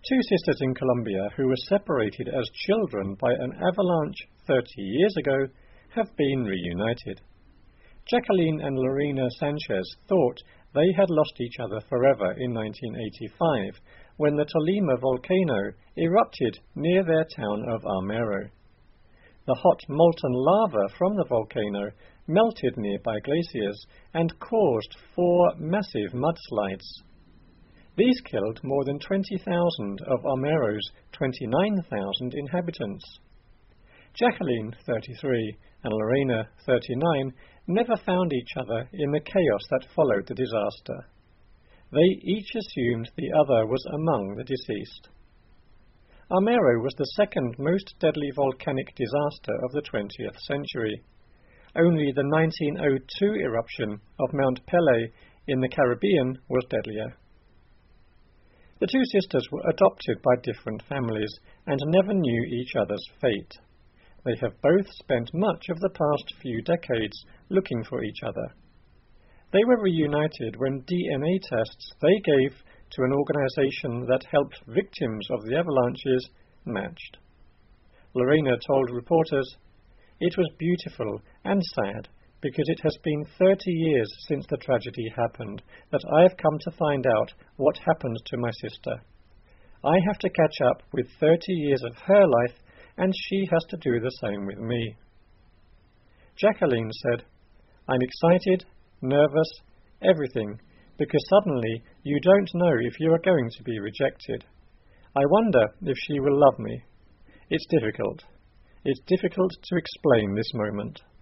Two sisters in Colombia who were separated as children by an avalanche 30 years ago have been reunited. Jacqueline and Lorena Sanchez thought they had lost each other forever in 1985 when the Tolima volcano erupted near their town of Armero. The hot molten lava from the volcano melted nearby glaciers and caused 4 massive mudslides. These killed more than 20,000 of Armero's 29,000 inhabitants. Jacqueline, 33, and Lorena, 39, never found each other in the chaos that followed the disaster. They each assumed the other was among the deceased. Armero was the second most deadly volcanic disaster of the 20th century. Only the 1902 eruption of Mount Pelée in the Caribbean was deadlier. The two sisters were adopted by different families and never knew each other's fate. They have both spent much of the past few decades looking for each other. They were reunited when DNA tests they gave to an organization that helped victims of the avalanches matched. Lorena told reporters, "It was beautiful and sad because it has been 30 years since the tragedy happened that I have come to find out what happened to my sister. I have to catch up with 30 years of her life, and she has to do the same with me." Jacqueline said, "I'm excited, nervous, everything, because suddenly you don't know if you are going to be rejected. I wonder if she will love me. It's difficult. It's difficult to explain this moment."